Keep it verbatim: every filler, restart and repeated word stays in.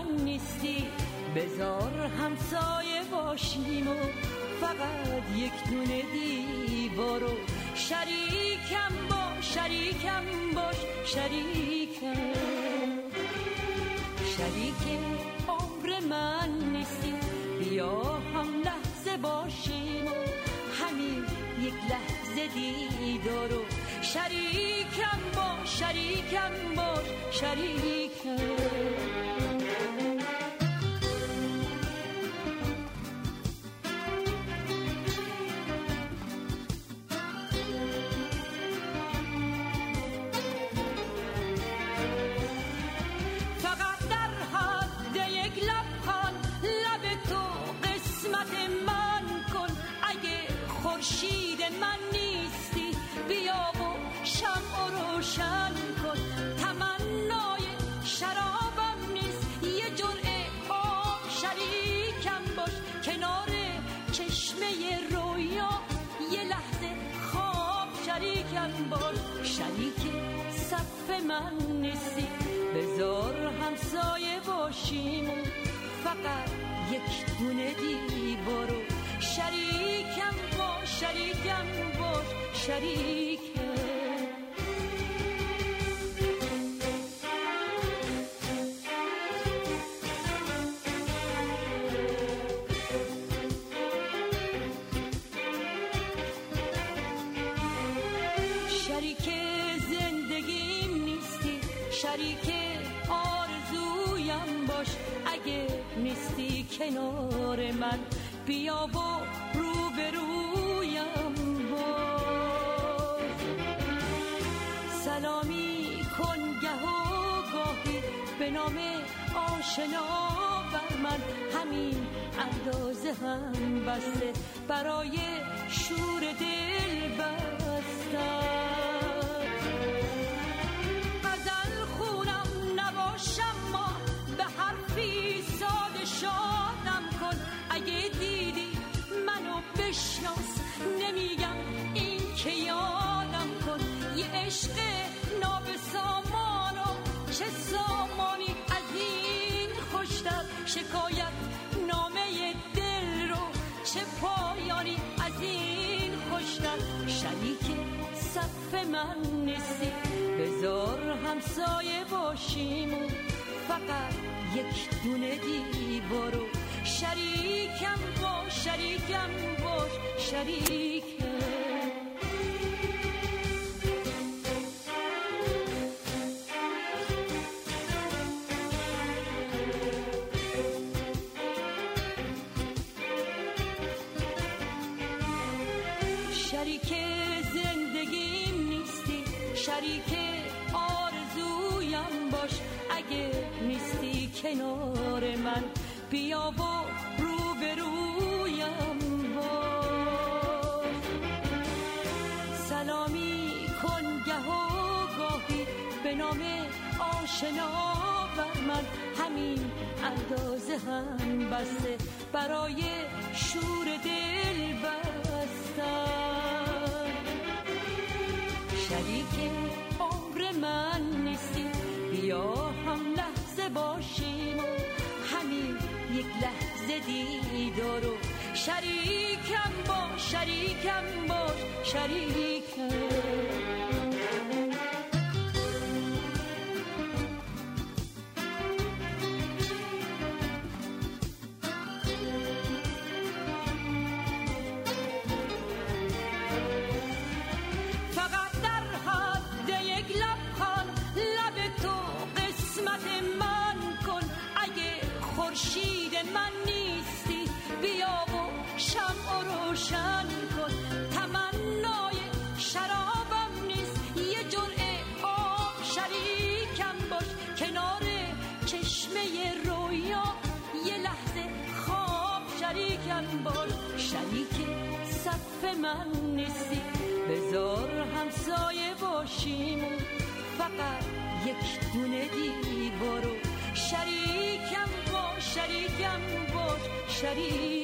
من نیستی، بذار همسایه باشیم و فقط یک دونه دیوارو شریکم باش، شریکم باش، شریکم. شریک عمر من نیستی، بیا هم لحظه باشیم و همین یک لحظه دیدارو شریکم باش، شریکم باش، شریکم. خورشید من نیستی، بیا و شمع روشن کن. تمنای شرابم نیست، یه جرعه آب شریکم باش. کنار چشمه رویا یه لحظه خواب شریکم باش. شریک صف من نیستی، بذار همسایه باشیم و فقط یک دونه دیوارو شریکم باش، شریکم باش، شریکم. شریک زندگیم نیستی، شریک آرزویم باش. اگه نیستی کنار من، بیا و روبرویم باش. سلامی کن گه و گاهی به نام آشنا بر من، همین اندازه هم بسته برای شور دل بستن. غزل خونم نباشم ما، به حرفی ساده شادم کن. اگه دیدی منو بشناس، نمیگم این که یادم کن. یه عشق نابسامانو، چه سامانی از این خوشتر. شکایت نامه دل رو، چه پایانی از این خوشتر. شریک صف من نیستی، بذار همسایه باشیم و فقط یک دونه دیوارو شریکم باش، شریکم باش، شریکم. شریک زندگیم نیستی، شریک آرزویم باش. اگه نیستی کنار من، بیا و روبرویم باش. سلامی کن گه و گاهی به نام آشنا بر من، همین اندازه هم بسته برای شور دل بستن. شریک عمر من نیستی، بیا هم لحظه باشیم و همین یک لحظه دیدارو شریکم باش، شریکم باش، شریکم. خورشید من نیستی، بیا و شمع روشن کن. تمنای شرابم نیست، یه جرعه آب شریکم باش. کنار چشمه رویا یه لحظه خواب شریکم باش. شریک صف من نیستی، بذار همسایه باشیم و فقط یک دونه دیوارو شریکم باش، شریکم باش، شریک.